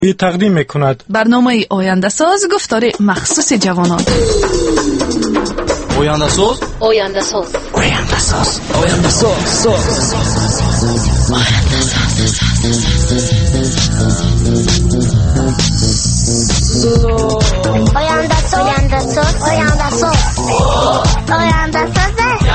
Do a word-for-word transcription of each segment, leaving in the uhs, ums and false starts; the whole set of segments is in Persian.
تقدیم میکند برنامه آینده ساز گفتار مخصوص جوانان. آینده ساز آینده ساز آینده ساز آینده ساز آینده ساز آینده ساز آینده ساز آینده ساز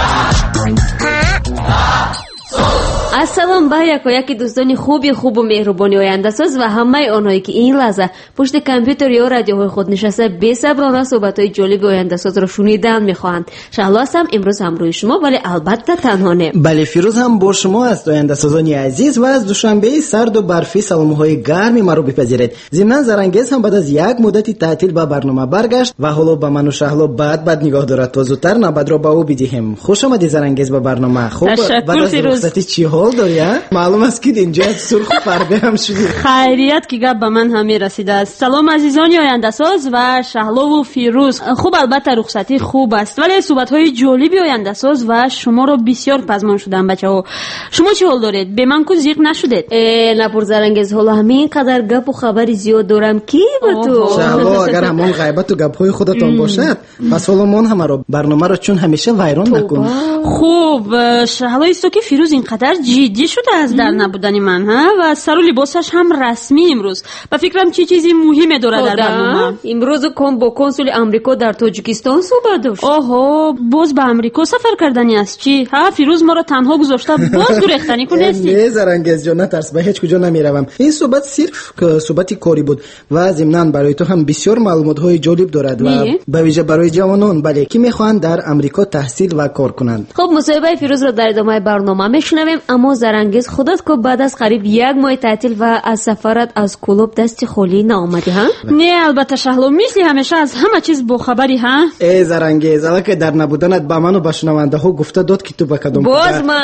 السلام به یک و یکی دوستان خوبی خوب و مهربانی آینده ساز و همه آنهایی که این لحظه پشت کامپیوتر یا رادیوهای خود نشسته بی‌صبرانه صحبت‌های جالب آینده ساز را شنیدن می‌خواهند. شهلا هستم، امروز همراه شما، ولی البته تنها نه. بله، فیروز هم با شما است. آینده سازان عزیز و از دوشنبه سرد و برفی سلام‌های گرمی ما رو بپذیرید. ضمن زرانگیز هم بعد از یک مدتی تعطیل به برنامه برگشت و حالا به من و شهلا بعد بعد نگاه دارد تا زودتر نبرد را به او بدهیم. خوش آمدید زرانگیز به برنامه. خوب بعد از رخصتی چی حال داری؟ معلوم است که اینجا سرخ و پرده هم شدی. خیریت که گپ به من همه رسیده است. سلام عزیزان آینده ساز و شهلا و فیروز. خوب البته رخصتی خوب است، ولی صحبت‌های جالبی آینده ساز و شما رو بسیار پزمان شدم بچه‌ها. شما چه حال دارید؟ به من کو زیق نشدید؟ نپور زرانگیز، حالا همین قدر گپ و خبری زیاد دارم کی با تو؟ شهلا اگر همون غیبت و گپ‌های خودتون باشد پس حالا من هم رو برنامه رو چون همیشه ویران نکن. خوب شهلا است که فیروز اینقدر جدی شده از در نبودن من ها و سر و لباسش هم رسمی امروز. با فکرم چه چیزی مهمه داره در برنامه. امروز کم با کنسول آمریکا در تاجیکستان صحبت داشت. اوه، باز به آمریکا سفر کردنی است چی؟ ها فیروز ما رو تنها گذاشته باز گریختنی کنه است. نه زرانگیز جان، نترس، به هیچ کجا نمیروم. این صحبت صرف صحبت کاری بود و ضمناً برای تو هم بسیار معلومات های جالب دارد و به ویژه برای جوانان، بله، که میخوان در آمریکا تحصیل و کار کنند. خب مصاحبه فیروز رو در ادامه برنامه میشنویم، اما زرانگیز خودت که بعد از قریب یک ماه تعطیل و از سفرت از کلوب دست خالی نآمدی ها؟ نه البته شهلا، مثل همیشه از همه چیز با خبری ها. ای زرانگیز، الان که در نبودنت با من و با شنونده ها گفته داد که تو به کدام باز من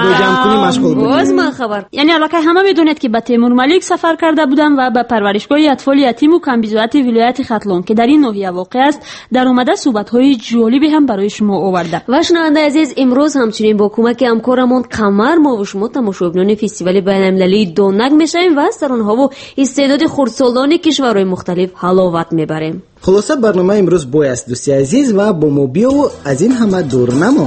خبر باز من خبر یعنی الان که همه میدونید که به تیمور ملیک سفر کرده بودم و به پرورشگاه اطفال یتیم و کمبیزوات ولایت ختلون که در این ناحیه واقع است در اومده صحبت‌های جالبی هم برای شما آورده. و شنونده عزیز، امروز همچنین با کمک همکارمون قمر ما و شما تماشاگران فستیوال بین‌المللی دونگ میشیم و از سرانها و استعداد خردسالان کشورهای مختلف حلاوت میبریم. خلاصه برنامه امروز بوی است دوستی عزیز و با ما بیا و از این همه دور نمون.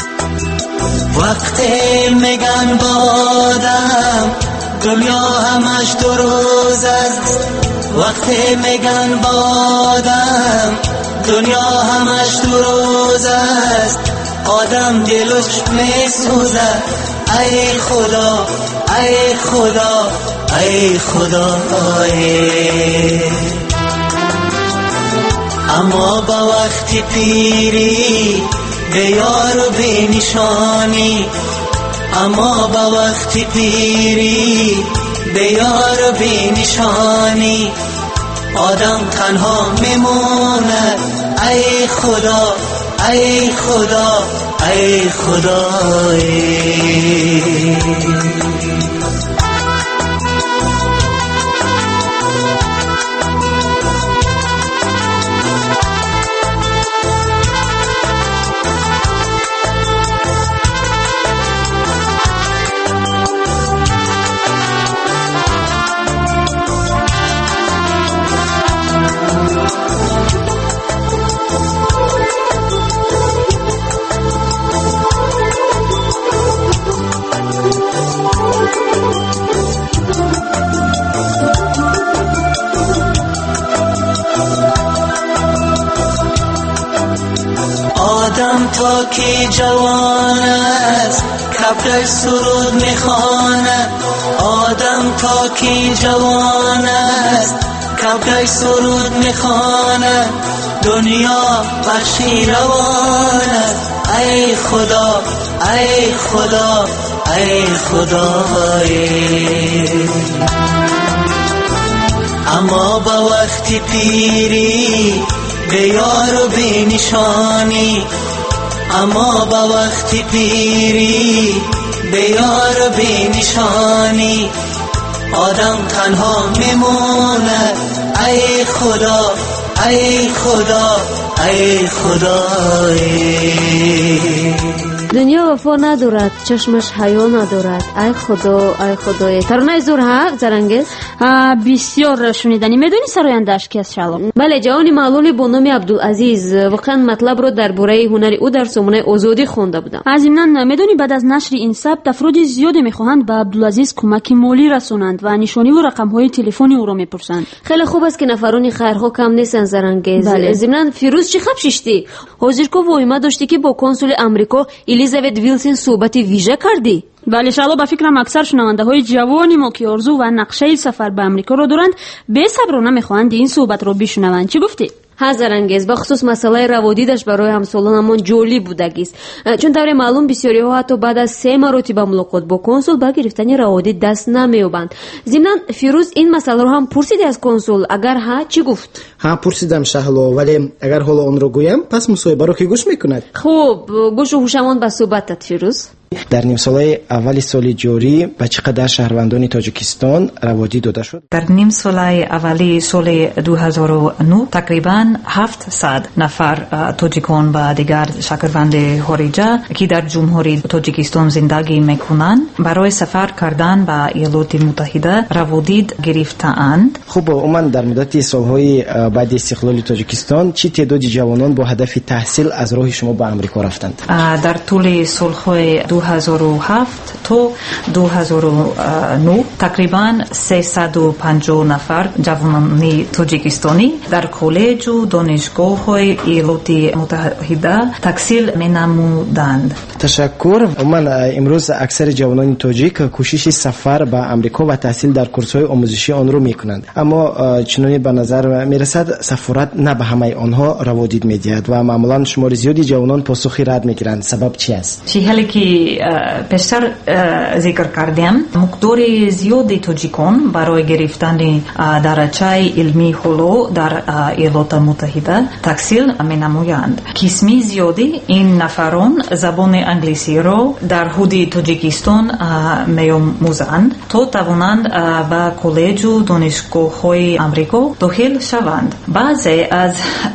وقتی میگن بادم دنیا همش دو روز است، وقتی میگن بادم دنیا همش دو روز است، آدم دلش میسوزه. ای خدا ای خدا ای خدا ای. اما با وقتی پیری به یار و به نشانی، اما با وقتی پیری به یار و به نشانی، آدم تنها میمونه. ای خدا ای خدا ای خدا ای. آدم تا که جوان است کبرش سرود میخواند، آدم تا که جوان است کبرش سرود میخواند، دنیا بخشی روانه. ای خدا ای خدا ای خدا ای. اما با وقتی پیری به یار و به نشانی، اما با وقتی پیری به یار و به نشانی، آدم تنها میمونه. ای خدا ای خدا ای خدا ای. دنیا وفا ندارد، چشمش حیا ندارد. ای خدا ای خدای. ترانه زور حق زرنگز بسیار شنیدنی. میدونی سراینده‌اش کی است شالام؟ بله، جوانی معلولی با نام عبدالعزیز. واقعا مطلب رو درباره هنر او در سامانه آزادی خوانده بودم. از ضمن میدونی بعد از نشر این ثبت افراد زیادی میخواهند به عبدالعزیز کمک مالی رسونند و نشانی و رقم‌های تلفنی او را میپرسند. خیلی خوب است که نفرانی خیرخواه کم نیستن زرنگز. بله. ضمن فیروز چی خب ششتی؟ حاضر کو واهمه داشتی که با کنسول امریکا الیزابت ویلسون صحبت ویژه کردی؟ بله شالا با فکرم اکثر شنونده های جوانی ما که آرزو و نقشه سفر به امریکا را دارند به صبرانه میخواهند این صحبت را بشنوند. چی گفتی؟ حضرانگیز با خصوص مسئله روادیدش برای همسالانمان جالب بودگیست، چون طور معلوم بسیاری ها حتی بعد از سه مرتبه ملاقات با کنسول با گرفتن روادید دست نمییابند. ضمن فیروز این مسئله رو هم پرسیدی از کنسول؟ اگر ها چی گفت؟ ها پرسیدم شهلا، ولی اگر حالا اون رو گویم پس مصاحبه رو که گوش میکند. خوب گوش و هوشمند به صحبتت فیروز. در نیم ساله اول سال جاری به چقدر شهروندان تاجیکستان روادید داده شد؟ در نیم ساله اولی سال دو هزار و نه تقریباً هفتصد نفر تاجیکان و دیگر شهروند خارجی که در جمهوری تاجیکستان زندگی میکنند برای سفر کردن به ایالات متحده روادید گرفتند. خب عموما در مدت سالهای بعد استقلال تاجیکستان چه تعدادی جوانان با هدف تحصیل از راه شما به آمریکا رفتند؟ در طول سالهای دو هزار و هفت تا دو هزار و نه تقریباً سیصد و پنجاه نفر جوانان تاجیکستانی در کالج و دانشگاه‌های ایالات متحده تحصیل می‌نمودند. تشکر. من امروز اکثر جوانان تاجیک کوشش سفر به آمریکا و تحصیل در کورس‌های آموزشی آن را می‌کنند، اما چنانی به نظر می‌رسد سفارت نه به همه آنها روادید می‌دهد و معمولاً شمار زیادی جوانان پاسخی رد می‌گیرند. سبب چی است؟ چی حالی که پیشتر ذکر کردیم مقدار زیادی تاجیکان برای گرفتن درجه علمی حلو در ایالات متحده تحصیل می‌نمایند. قسمی زیادی این نفران زبان انگلیسی را در حدود تاجیکستان می‌آموزند تا توانند به کالج و دانشگاه‌های آمریکا داخل شوند. بعضی از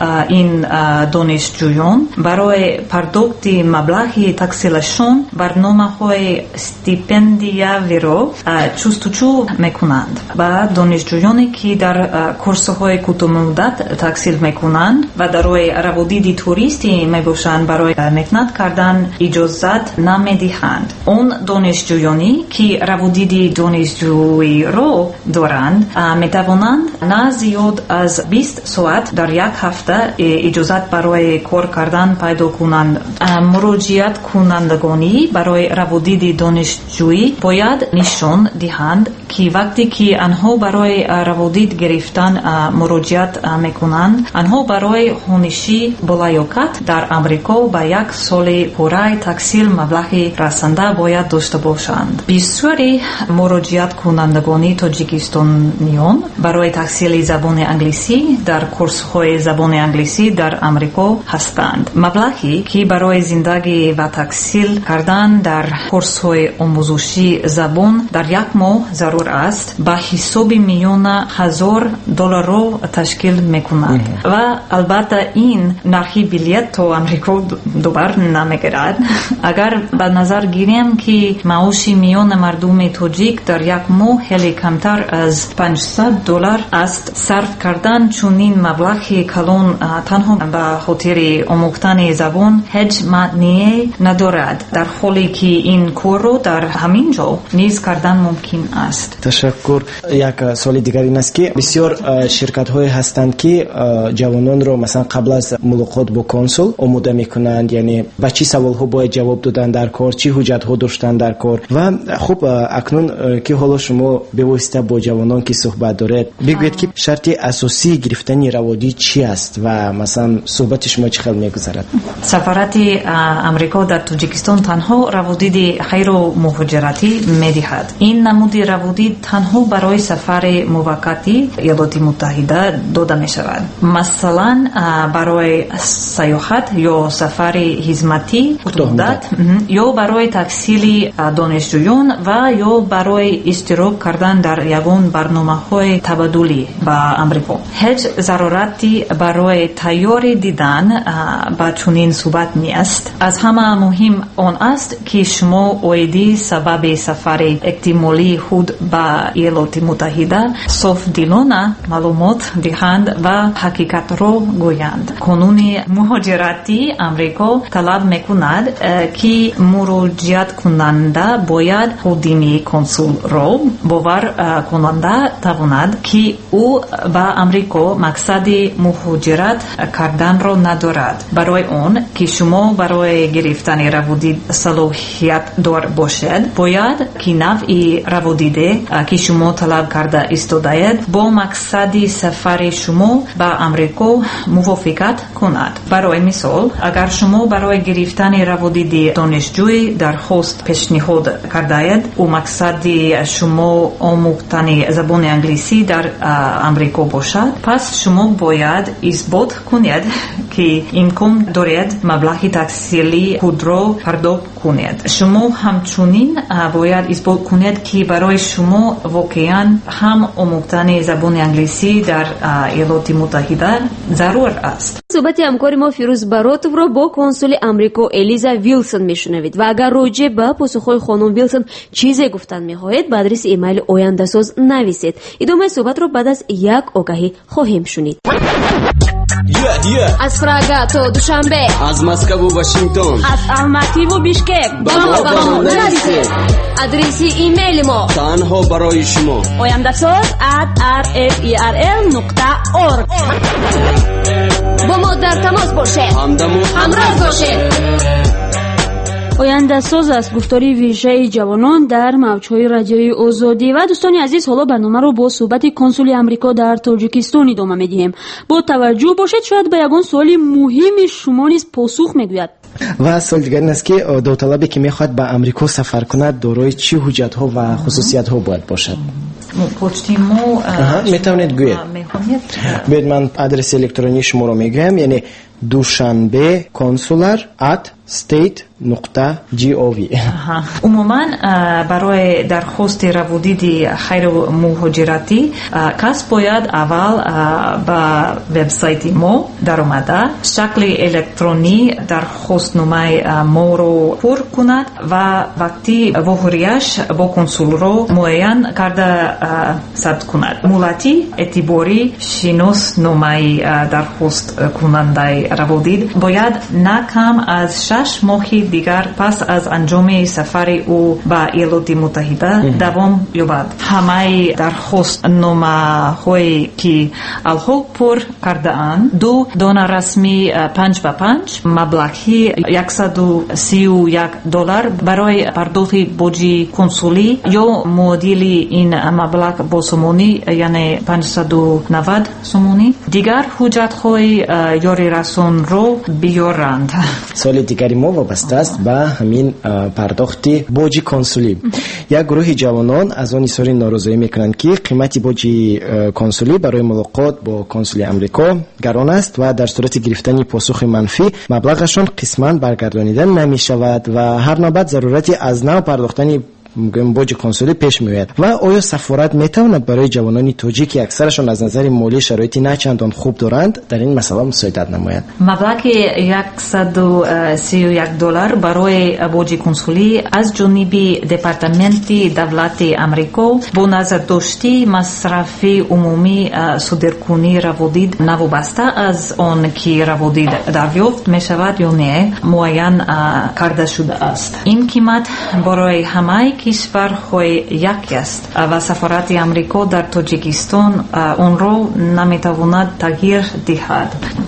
این دانشجویان برای پرداخت مبلغ تحصیلشان برنامه‌های استیپندیوی را جستجو می‌کنند. و دانشجویانی که در کورس‌های کوتاه مدت تحصیل می‌کنند و در روادید توریستی می‌باشند برای مهنت کردن اجازت نمی‌دهند. اون دانشجویانی که روادید دانشجویی را دارند می‌توانند نه زیاد از بیست ساعت در یک هفته اجازت برای کار کردن پیدا کنند. مراجعت کنندگانی برای روادید دانشجویی باید نشان دهند که وقتی که آنها برای روادید گرفتن مراجعت میکنند آنها برای خوانشی بالیاقت در آمریکا با یک سال پوره تحصیل مبلغ رسنده باید داشته باشند. بسیاری مراجعت کنندگان تاجیکستانیان برای تحصیل زبان انگلیسی در کورس‌های زبان انگلیسی در آمریکا هستند. مبلغی که برای زندگی و تحصیل کردن در کورس‌های آموزشی زبان در یک ماه ضرور است به حساب میلیون هزار دلار را تشکیل می‌کند و البته این نرخ بلیط تا آمریکا دوبار نمی‌گیرد. اگر به نظر گیریم که معاش میلیون مردم تاجیک در یک ماه خیلی کمتر از پانصد دلار است، صرف کردن چنین مبلغی کلان تنها به خاطر آموختن زبان هیچ معنی ندارد، در حالی که این کار رو در همین جا نیز کردن ممکن است. تشکر. یک سوال دیگر این است که بسیار شرکت های هستند که جوانان رو مثلا قبل از ملاقات با کنسول آماده میکنند، یعنی با چه سوال ها باید جواب دادن در کار، چه حجت ها داشتن در کار. و خب اکنون که حالا شما به واسطه با جوانان که صحبت دارید بگوید که شرط اساسی گرفتن روادید چی است و مثلا صحبت شما چه خیلی میگذرد؟ سفارت امریکا در تاجیکستان تنها روادید خیر و مهاجرتی میدهد. این نمود روادید раводид танҳо барои сафари муваққати Иёлоти Муттаҳида дода мешавад. Масалан, барои саёҳат ё сафари хизматӣ муддат ё барои таҳсили донишҷӯён ва ё барои иштирок кардан дар ягон барномаҳои табаддулӣ ба Амрико. ҳеҷ зарурати барои тайёрӣ дидан ба чунин сурат неаст. аз ҳама муҳим он аст ки шумо оиди сабаби сафари эҳтимолии худ ба Иёлоти Муттаҳида софдилона маълумот диҳанд ва ҳақиқатро гӯянд. қонуни муҳоҷирати Амрико талаб мекунад ки муроҷиаткунанда бояд ходими консулро бовар кунанда тавонад ки ӯ ба Амрико мақсади муҳоҷират карданро надорад. барои он ки шумо барои гирифтани раводид салоҳиятдор бошед, бояд ки навъи раводиде ки шумо талаб карда истодаед бо мақсади сафари шумо ба Амрико мувофиқат кунад. барои мисол, агар шумо барои гирифтани раводиди донишҷӯӣ дархост пешниҳод кардаед, ӯ мақсади шумо омӯхтани забони англисӣ дар Амрико бошад, пас шумо бояд исбот кунед ки имкон доред маблағи таҳсилии худро пардохт кунед. шумо ҳамчунин бояд исбот кунед ки барои шумо воқеан ҳам омӯхтани забони англисӣ дар Иёлоти Муттаҳида зарур аст. суҳбати ҳамкори мо Фирӯз Баротовро бо консули Амрико Элиза Вилсон мешунавед ва агар роҷеъ ба посухҳои хонум Вилсон чизе гуфтан мехоҳед, ба адреси имейли ояндасоз нависед. идомаи суҳбатро баъд аз як огаҳӣ хоҳем шунид. Yeah, yeah. аз Прага то Душанбе, аз Москву Вашингтон, аз Алмативу Бишкек ба мо ба мо нависед. адреси имейли мо танҳо барои шумо ояндасоз at r f e r l нуқта org. бо мо дар тамос бошед, ҳамроҳ бошед. ояндасоз аст гуфтори вижаи ҷавонон дар мавҷҳои радиои озодӣ. ва дӯстони азиз, ҳоло барномаро бо суҳбати консули Амрико дар Тоҷикистон идома медиҳем. бо таваҷҷӯҳ бошед, шояд ба ягон суоли муҳими шумо низ посух мегӯяд. ва суол дигар ин аст ки довталабе ки мехоҳад ба Амрико сафар кунад дорои чӣ ҳуҷҷатҳо ва хусусиятҳо бояд бошад? почти мо метавонед гӯед. Бояд ман адреси электронии шуморо мегӯям, яъне душанбе консулар at state нуқта gov. умуман барои дархости раводиди хайру муҳоҷиратӣ кас бояд аввал ба вебсайти мо даромада шакли электронӣ дархостномаи моро пур кунад ва вақти воҳурияш бо консулро муайян карда сабт кунад. муллати эътибори шиносномаи дархосткунандаи раводид бояд на кам аз шаш моҳи дигар пас аз анҷоми сафари ӯ ба Иёлоти Муттаҳида давом ёбад. ҳамаи дархостномаҳое ки алҳол пур кардаанд ду дона расми панҷ ба панҷ маблағи яксаду сию як доллар барои пардохти боҷи консулӣ ё муодили ин маблағ бо сомонӣ, яъне панҷсаду навад сомонӣ. дигар ҳуҷҷатҳои ёрирасонро биёранд. соли дигари мо вобаста аст ба ҳамин пардохти боҷи консулӣ. як гурӯҳи ҷавонон аз он изҳори норозоӣ мекунанд ки қимати боҷи консулӣ барои мулоқот бо консули Амрико гарон аст ва дар сурати гирифтани посухи манфӣ маблағашон қисман баргардонида намешавад ва ҳар навбат зарурати аз нав пардохтани боҷи консулӣ пеш меояд. ва оё сафорат метавонад барои ҷавонони тоҷик ки аксарашон аз назари молӣ шароити начандон хуб доранд дар ин масъала мусоидат намояд? маблағи яксаду сию як доллар барои боҷи консулӣ аз ҷониби департаменти давлати Амрико бо назардошти масрафи умумӣ содиркунии раводид навобаста аз он ки раводид дарёфт мешавад ё не муайян карда шудааст. ин қимат барои ҳамаи кишварҳои як аст ва сафорати Амрико дар Тоҷикистон онро наметавонад тағйир диҳад.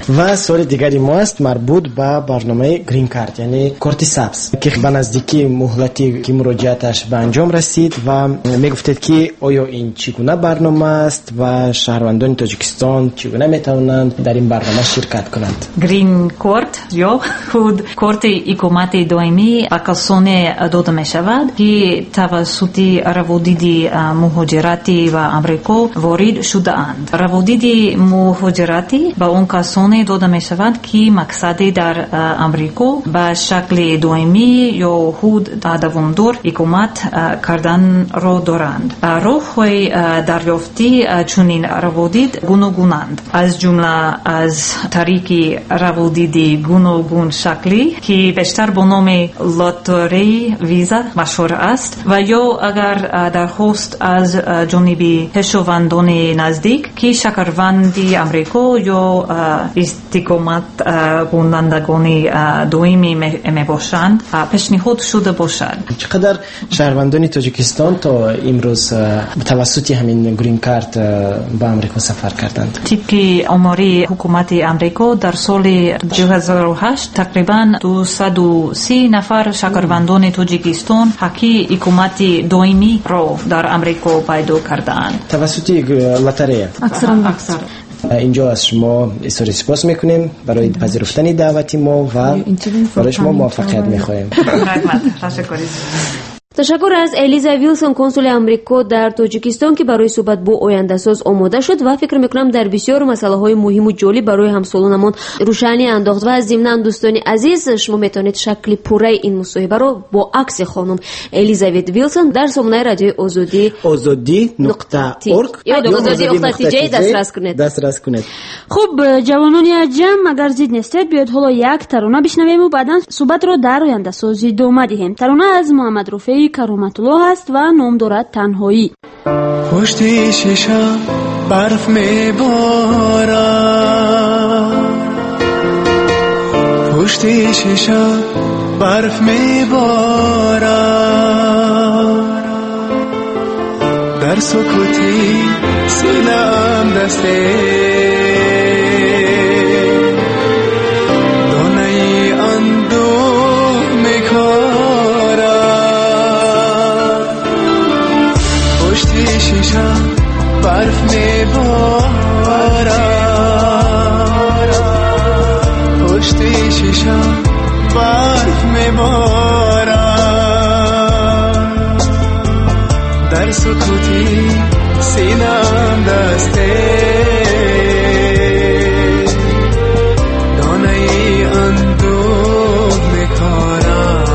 و سوال دیگری ما است مربوط به برنامه گرین کارت یعنی کارت سبز که به نزدیکی مهلتی که مراجعتش به انجام رسید و میگفتید که آیا این چگونه برنامه است و شهروندان تاجیکستان چگونه میتوانند در این برنامه شرکت کنند؟ گرین کارت یا خود کارت اقامت دائمی به کسانی داده می شود که توسط روادید مهاجرتی و امریکا وارد شده اند. روادید مهاجرتی به اون کسانی داده می شود که مقصدی در امریکا به شکل دائمی یا خود دوامدار اقامت کردن را دارند. راه‌های دریافتی چنین روادید گوناگونند، از جمله از طریق روادید گوناگون شکلی که بیشتر با نام لاتاری ویزا مشهور است و یا اگر درخواست از جانب خویشاوندان نزدیک که شهروندی امریکا یا استقامت کنندگان دائمی می باشند پیشنهاد شده باشد. چقدر شهروندان تاجیکستان تا امروز توسط همین گرین کارت به امریکا سفر کردند؟ طبق آماری حکومت امریکا در سال دو هزار و هشت تقریبا دویست و سی نفر شهروندان تاجیکستان حق اقامت دائمی را در امریکا پیدا کردند. توسط لاتاری اکثرا اکثر اینجا از شما اظهار سپاس میکنیم برای پذیرفتن دعوت ما و برای شما موفقیت میخواهیم. تشکر از الیزا ویلسون کنسول امریکا در تاجیکستان که برای صحبت با آینده ساز آماده شد و فکر میکنم در بسیار مسئله های مهم و جالب برای همسالانمان روشنی انداخت و از ضمن دوستان عزیز شما میتونید شکل پوره این مصاحبه رو با عکس خانم الیزابت ویلسون در سامانه رادیو آزادی آزادی نقطه اورگ یا آزادی نقطه جی دسترس کنید. دسترس کنید. خوب جوانانی عجم اگر زید نیستید بیاید حالا یک ترانه بشنویم و بعدا صحبت رو در آینده سازی ادامه دهیم. ترانه از محمد رفیعی کرامت الله است و نام دارد تنهایی. پشت شیشه برف میبارد، پشت شیشه برف میبارد، در سکوتی سینم دسته دانه اندوه میکارد، پشت شیشه برف میبارد، پشت شیشه برف میبارد، در سکوتی سینم دسته دانه ای اندوه میکارد.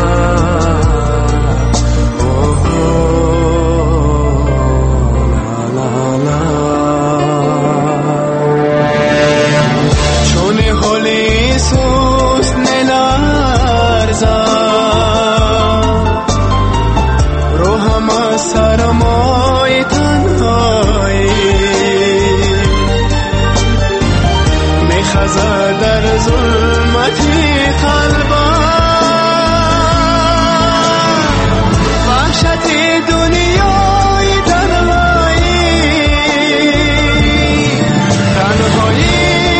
اوه لا لا چون حالی سوز نلرزم روحم از سرمای تنهایی میخزد در ظلمتی قلبم، وحشتی دنیای تنهایی تنهایی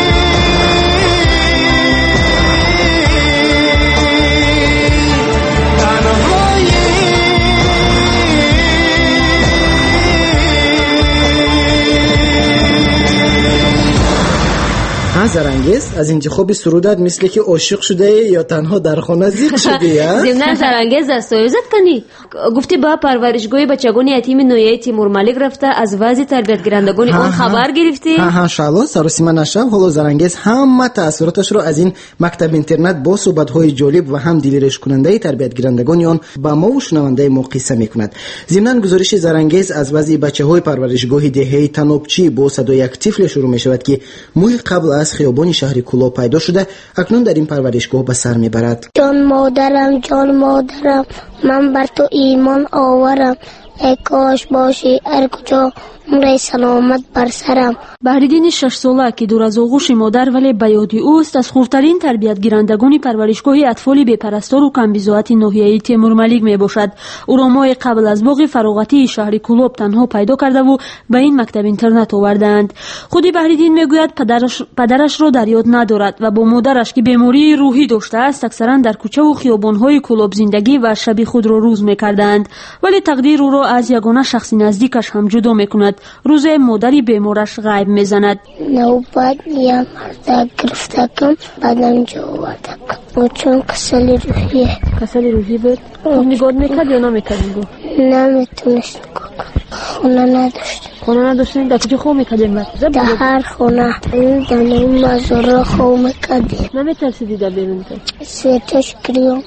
زرنگیز از انتخاب سرودت مثل که عاشق شده یا تنها در خانه زیق شدی ها؟ ضمن زرنگیز دستایزت کنی گفتی با پرورشگاه بچگان یتیم نویه تیمور ملک رفته از وضع تربیت گیرندگان اون خبر گرفتی؟ ها ها شالا سروسیما نشب حالا زرنگیز همه تاثیراتش رو از این مکتب اینترنت با صحبت‌های جالب و هم دلرش کننده تربیت گیرندگان اون با ما و شنونده ما قصه میکند. ضمن گزارش زرنگیز از وضع بچه‌های پرورشگاه دهه تنوبچی با صد و یک طفل شروع میشود که ماه قبل از خیابان شهر کولا پیدا شده اکنون در این پرورشگاه به سر میبرد. جان مادرم جان مادرم من بر تو ایمان آورم، ای کاش باشی هر کجا عمر سلامت بر سرم. بهریدین شش ساله که دور از آغوش مادر ولی به یاد اوست، از خردترین تربیتگیرندگان پرورشگاه اطفال بی‌پرستار و کمبیزاعت ناحیه تیمورملیک میباشد. او را ماه قبل از باغ فراغتی شهر کلوب تنها پیدا کرده و به این مکتب اینترنت آوردند. خودی بهریدین میگوید پدرش پدرش را در یاد ندارد و با مادرش که بیماری روحی داشته است اکثرا در کوچه و خیابان‌های کلوب زندگی و شب خود را روز میکردند، ولی تقدیر او را از یگانه شخص نزدیکش هم جدا میکند. روز مادری بیمارش غیب میزند. نوبت یه مرد گرفتکم بعدم اینجا آوردکم چون کسل روحیه. کسل روحی بود؟ نگاه میکرد یا نمیکرد؟ نمیتونست نگاه کنم. خونه نداشت. خونه نداشتیم؟ در کجا خواه میکردیم؟ در هر خونه. این دنیم مزاره خواه میکردیم. نمیترسیدی در بیرون تو؟ سیتش گریم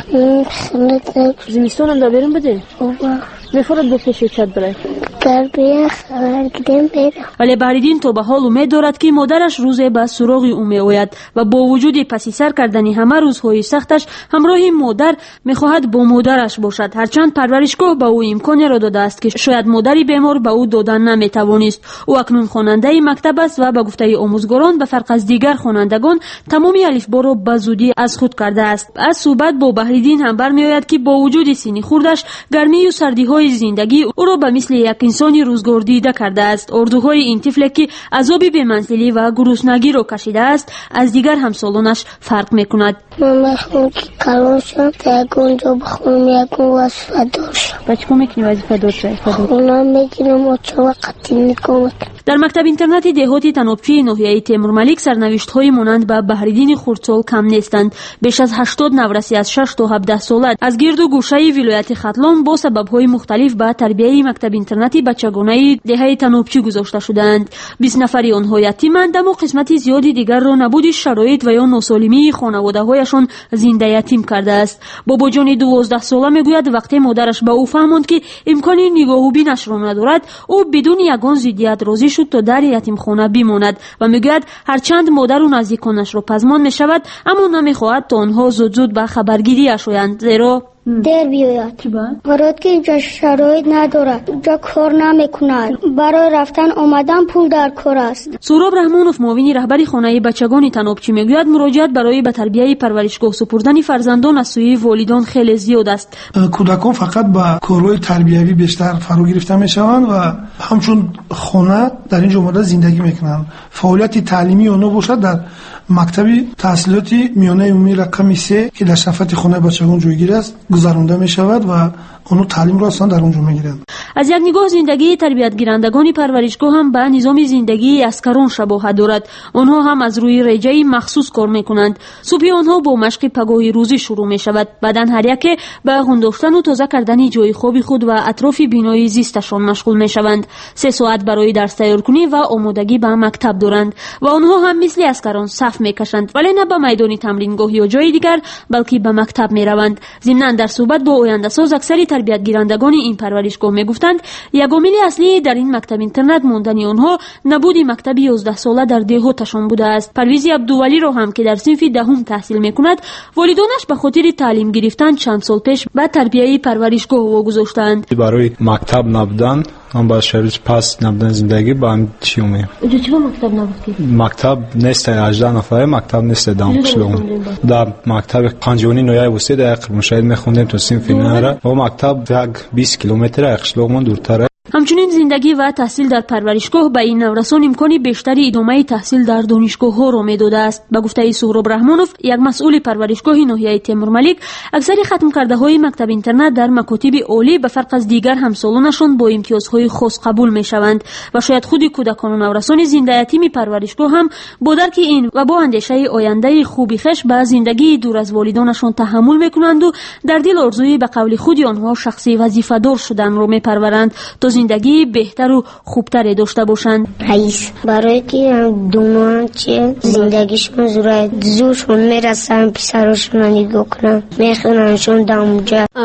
خیلی دک. زمستان هم در بیرون بده؟ اوه میفرد با پیش چت برای؟ گر بیه خبر گیریم بیرم. ولی بهریدین تو به حال امید دارد که مادرش روزه به سراغ او میآید و با وجود پسی سر کردنی همه روزهای سختش همراه مادر میخواهد با مادرش باشد، هرچند پرورشگاه به او امکانی را داده است که شاید مادری بیمار به او دادن نمیتوانست. او اکنون خواننده مکتب است و به گفته آموزگاران به فرق از دیگر خوانندگان تمامی الفبا را به زودی از خود کرده است. از صحبت با بهریدین هم برمیآید که با وجود سن خردش گرمی و سردی های زندگی او را به مثل یک انسانی روزگار دیده کرده است. اردوهای این طفل که عذاب بی‌منزلی و گرسنگی را کشیده است از دیگر همسالانش فرق میکند. من میخوام که کلان شم تا یک اونجا بخونم یک اون وظیفه دار شم. بچه که میکنی وظیفه دار شد؟ خونه میگیرم و چه وقتی نگاه. در مکتب اینترنتی دهاتی تنوبچی ناحیه تیمورملیک سرنوشت‌های مانند به بهریدین خردسال کم نیستند. بیش از هشتاد نورسی از شش تا هفده ساله از گرد و گوشه ولایت ختلان با سبب‌های مختلف به تربیت مکتب اینترنتی بچگانه دهه تنوبچی گذاشته شدند. بیست نفری آنها یتیمند، اما قسمت زیادی دیگر را نبود شرایط و یا ناسالمی خانواده‌هایشان زنده یتیم کرده است. بابا جان دوازده ساله میگوید وقتی مادرش به او فهماند که امکان نگاه و بینش را ندارد، او بدون یگان ضدیت راضی شد تا در یتیم خانه بماند و میگوید هرچند مادر و نزدیکانش را پزمان میشود اما نمیخواهد تا آنها زود زود به خبرگیری آیند، زیرا در بیاید. برات که اینجا شرایط ندارد، اینجا کار نمیکند، برای رفتن آمدن پول در کار است. سهراب رحمانوف معاون رهبری خانه بچگان تنوبچی میگوید مراجعت برای به تربیت پرورشگاه سپردن فرزندان از سوی والدان خیلی زیاد است. کودکان فقط به کارهای تربیوی بیشتر فرا گرفته میشوند و همچون خانه در این جمله زندگی میکنند. فعالیت تعلیمی آنها باشد در مکتبی تحصیلاتی میانه عمومی رقم سه که در شفت خانه بچگان جایگیر است گذرانده می شود و اونو تعلیم را اصلا در اونجا میگیرند. از یک نگاه زندگی تربیت گیرندگان پرورشگاه هم به نظام زندگی اسکران شباهت دارد. آنها هم از روی رجای مخصوص کار میکنند. صبح آنها با مشق پگاه روزی شروع می شود، بعدن هر یک به غندافتن و تازه کردن جای خواب خود و اطراف بینای زیستشان مشغول می شوند. سه ساعت برای درس تیار کنی و آمادگی به مکتب دارند و آنها هم مثل اسکران صف میکشند، ولی نه به میدان تمرینگاه یا جای دیگر بلکه به مکتب می روند. ضمناً در صحبت با آینده ساز اکثر تربیت گیرندگان این پرورشگاه میگفتند یک عامل اصلی در این مکتب اینترنت ماندن آنها نبود مکتب یازده ساله در دهاتشان بوده است. پرویز عبدولی را هم که در صنف دهم تحصیل میکند والدانش به خاطر تعلیم گرفتن چند سال پیش به تربیت پرورشگاه واگذاشتند. برای مکتب نبودن من با شرایط پس نبودن زندگی با هم چی اومه اینجا چرا مکتب نبود؟ مکتب نیست، هجده نفره مکتب نیست دام پشلون در مکتب قنجونی نویای وسید یک مشاهد میخوندیم تو صنف نهره و مکتب یک بیست کیلومتر اخشلومون دورتره. همچنین زندگی و تحصیل در پرورشگاه به این نورسان امکانی بیشتری ادامه تحصیل در دانشگاه ها را میداده است. به گفته سهراب رحمانوف یک مسئول پرورشگاه ناحیه تیمورملیک، اکثر ختم کرده های مکتب اینترنت در مکاتب عالی به فرق از دیگر همسالانشان با امتیازهای خاص قبول میشوند و شاید خود کودکان و نورسان زنده یتیم پرورشگاه هم با درک این و با اندیشه آینده خوبی خوش به زندگی دور از والدانشان تحمل میکنند و در دل آرزوی به قول خود آنها شخصی وظیفه دار شدن را میپرورند تا زندگی بهتر و خوبتر داشته باشند. رئیس برای که دونان چه زندگیشون زورت زورشون میرسن پسرشون نگاه کنن میخوننشون داموجه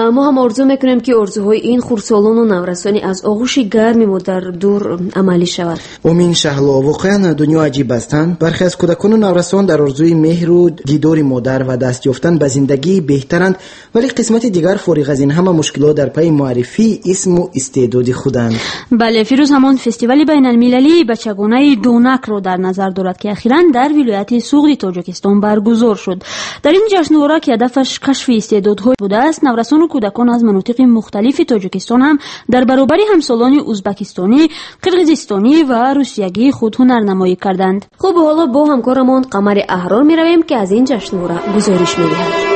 ما هم آرزو میکنیم که آرزوهای این خردسالان و نورسانی از آغوش گرمی ما در دور عملی شود. امین شهلا، واقعا دنیا عجیب هستند. برخی از کودکان و نورسان در آرزوی مهر و دیدار مادر و دست یافتن به زندگی بهترند، ولی قسمت دیگر فارغ از این همه مشکلات در پی معرفی اسم و استعداد خودند. بله، فیروز همان فستیوال بین المللی بچگانه دونک رو در نظر دارد که اخیراً در ولایت سوغدی تاجیکستان برگزار شد. در این جشنواره که هدفش کشف استعدادهای بوده است، نورسان و کودکان از مناطق مختلف تاجیکستان هم در برابر همسالان ازبکستانی، قرقیزستانی و روسیایی خود هنرنمایی کردند. خب حالا با همکارمان قمر احرار می رویم که از این جشنواره گزارش می دهد.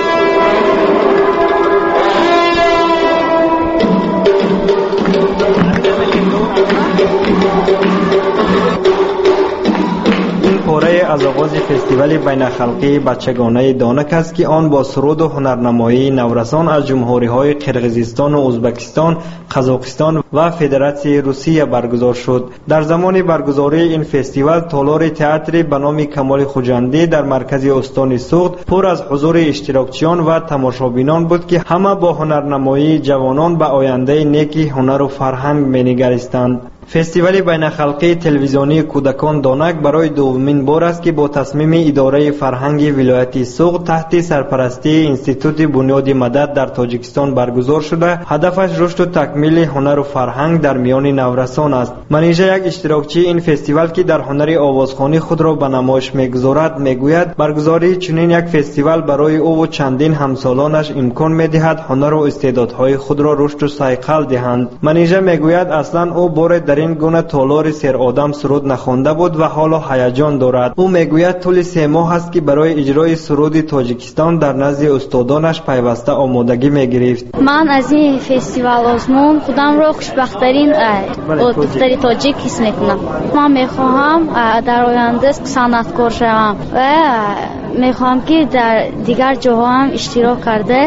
پاره از آغاز فستیوال بین‌الخلقی بچگانه دانک است که آن با سرود و هنرنمایی نورسان از جمهوری‌های قرقیزستان و ازبکستان، قزاقستان و فدراسیون روسیه برگزار شد. در زمان برگزاری این فستیوال تالار تئاتر به نام کمال خوجندی در مرکز استان سوغد پر از حضور اشتراکچیان و تماشابینان بود که همه با هنرنمایی جوانان به آینده نیکی هنر و فرهنگ می‌نگریستند. فستیوال بین‌الخلقی تلویزیونی کودکان دانک برای دومین بار است که با تصمیم اداره فرهنگ ولایت سوغد تحت سرپرستی انستیتوت بنیاد مدد در تاجیکستان برگزار شده. هدفش رشد و تکمیل هنر و فرهنگ در میان نورسان است. منیژه، یک اشتراکچی این فستیوال که در هنر آوازخوانی خود را به نمایش میگذارد، میگوید برگزاری چنین یک فستیوال برای او و چندین همسالانش امکان میدهد هنر و استعدادهای خود را رشد و صیقل دهند. منیژه میگوید اصلا او بار در این گونه تالار سر آدم سرود نخوانده بود و حالا هیجان دارد. او میگوید طول سه ماه است که برای اجرای سرود تاجیکستان در نزد استادانش پیوسته آمادگی میگرفت. من از این فستیوال آزمون خودم را خوشبخت‌ترین دختر تاجیک حس میکنم. من میخواهم در آینده صنعتکار شوم و میخواهم که در دیگر جاها هم اشتراک کرده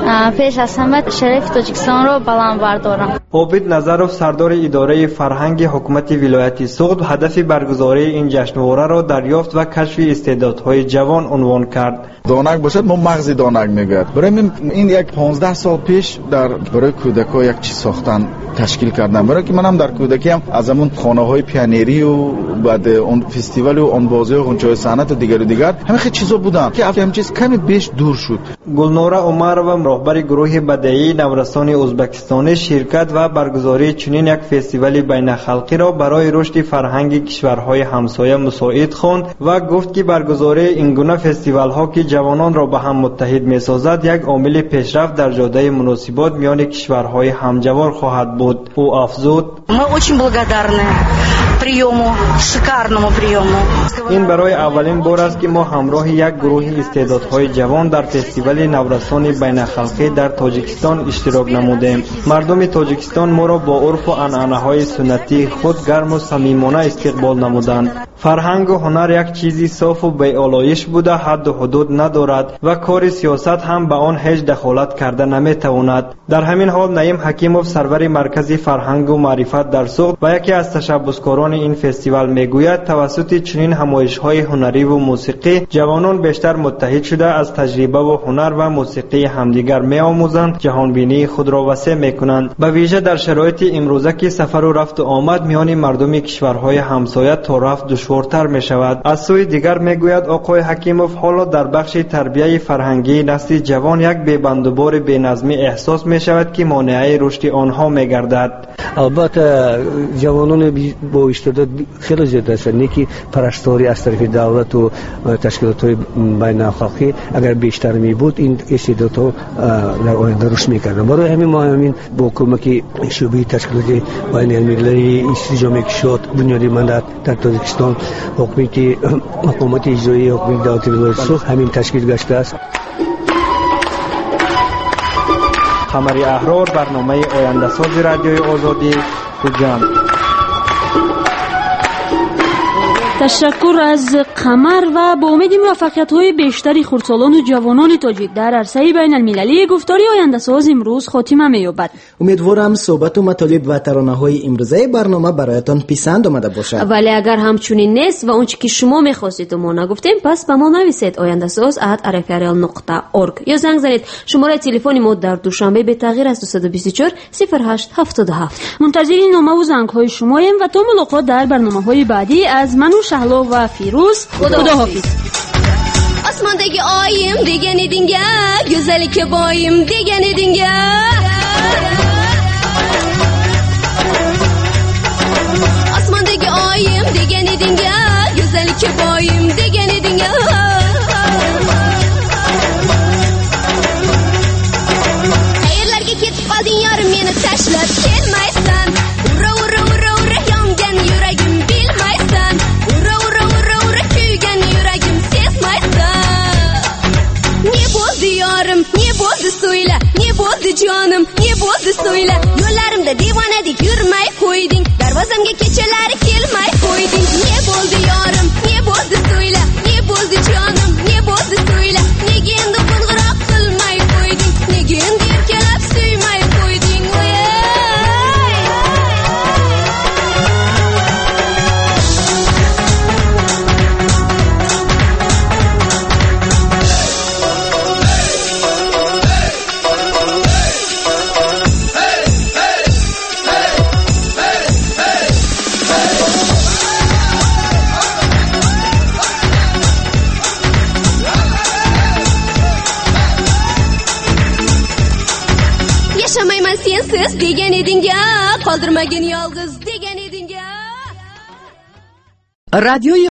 پیش از همه شرف تاجیکستان را بلند بردارم. عابد نظرов، سردار اداره فرهنگ حکومت ولایت سوغد، هدف برگزاری این جشنواره را دریافت و کشف استعدادهای جوان عنوان کرد. دانک باشد ما مغز دانک میگوید. برای این یک پانزده سال پیش در برای کودکان یک چیز ساختن تشکیل کردم، برای که منم در کودکی هم از همون خانه‌های پیانیری و بعد اون فستیوال و اون بازی و غنچه‌های صنعت و دیگر و دیگر همه خیلی چیزا بودن که همین چیز کمی بیش دور شد. گلنوره عمرova، رهبر گروه بدیعی نورسان ازبکستانی، شرکت و برگزاری چنین یک فستیوال بین‌الخلقی را برای رشد فرهنگ کشورهای همسایه مساعد خواند و گفت که برگزاری این گونه فستیوال‌ها که جوانان را به هم متحد می‌سازد یک عامل پیشرفت در جاده مناسبات میان کشورهای همجوار خواهد بود. او افزود: ما очень благодарны приему, шикарному приему. این برای اولین بار است که ما همراه یک گروه استعدادهای جوان در فستیوال نورسان بین‌الخلقی در تاجیکستان اشتراک نمودیم. مردم تاجیکستان ما را با عرف و عنعنه‌های سنتی خود گرم و صمیمانه استقبال نمودند. فرهنگ و هنر یک چیزی صاف و بی‌آلایش بوده، حد و حدود ندارد و کار سیاست هم به آن هیچ دخالت کرده نمیتواند. در همین حال نعیم حکیموف، سرور مرکز فرهنگ و معرفت در سوغد و یکی از تشبثکاران این فستیوال، میگوید توسط چنین همایش‌های هنری و موسیقی جوانان بیشتر متحد شده از تجربه و هنر و موسیقی همدیگر می‌آموزند، جهانبینی خود را وسیع می‌کنند، به ویژه در شرایط امروزه که سفر و رفت و آمد میان مردم کشورهای همسایه تا رفت دشوارتر می‌شود. از سوی دیگر میگوید آقای حکیموف حالا در بخش تربیت فرهنگی نسل جوان یک بی‌بندوبار بی‌نظمی احساس می‌شود که مانع رشد آنها می‌گردد. البته جوانان با استعداد خیلی زیاد هستند که پرستاری از طرف دولت و تشکیلات‌های بین‌الخلقی اگر بیشتر می بود این استعدادها در آینده رشد می‌کردند. برای همین ما همین با کمک شعبه تشکیلات بین‌المللی انسجام شد بنیاد مدد در تاجیکستان حکومت حکومت اجرایی حکومت دولت ولایت سوغد همین تشکیل گشته است. قمر احرار، برنامه آینده ساز رادیوی آزادی، خوجند. تشکر از قمر و با امید موفقیت‌های بیشتری خردسالان و جوانان تاجیک در عرصه بین المللی گفتاری آینده ساز امروز خاتمه می‌یابد. امیدوارم صحبت و مطالب و ترانه‌های امروزه برنامه برایتان پسند آمده باشد. ولی اگر همچنین نیست و اونچه که شما می‌خواستید ما نگفتیم، پس به ما نویسید آینده ساز ات ار اف ار ال نقطه اورگ یا زنگ زنید. شماره تلفن ما در دوشنبه به تغییر از دو دو چهار صفر هشت هفتاد و هفت. منتظر نامه و زنگ‌های شماییم و تا ملاقات در برنامه‌های بعدی از من و شهلا و فیروز خداحافظ. Osmondagi oyim degan edinga, go'zali boyim degan edinga. Osmondagi oyim degan edinga, go'zali boyim degan edinga. Qayerlarga ketib qolding yorim, meni tashlab kelmaysan. Ura ura ura ura yongan yuragim bilmaysan. Ura ura ura ura kuygan yuragim sezmaysan. Ne bo'ldi yorim, ne bo'ldi so'yla, ne bo'ldi jonim, ne bo'ldi so'yla. Yo'llarimda devonadek yurmay qo'yding, darvozamga kechalari kelmay qo'yding. Ne bo'ldi yorim, ne bo'ldi so'yla, ne bo'ldi jonim, ne bo'ldi so'yla. Nega endi qo'ng'iroq qilmay qo'yding, nega endi erkalab suymay qo'yding. Yaşamayman sensiz degan edinga, qoldirmagin yolg'iz degan edinga. رادیوی